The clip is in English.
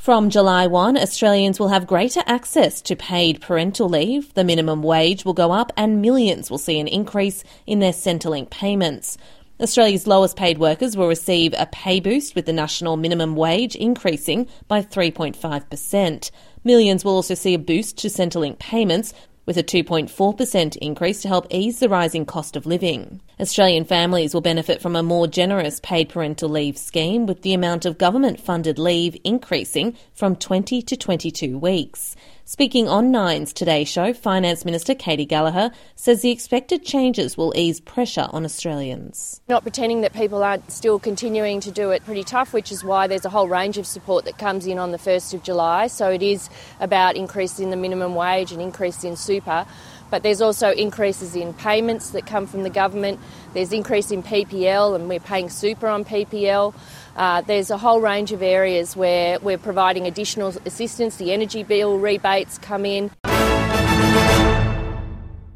From July 1, Australians will have greater access to paid parental leave, the minimum wage will go up and millions will see an increase in their Centrelink payments. Australia's lowest paid workers will receive a pay boost with the national minimum wage increasing by 3.5%. Millions will also see a boost to Centrelink payments with a 2.4% increase to help ease the rising cost of living. Australian families will benefit from a more generous paid parental leave scheme, with the amount of government-funded leave increasing from 20 to 22 weeks. Speaking on Nine's Today Show, Finance Minister Katy Gallagher says the expected changes will ease pressure on Australians. Not pretending that people aren't still continuing to do it pretty tough, which is why there's a whole range of support that comes in on the 1st of July. So it is about increasing the minimum wage and increase in super. But there's also increases in payments that come from the government. There's increase in PPL, and we're paying super on PPL. There's a whole range of areas where we're providing additional assistance. The energy bill rebates come in.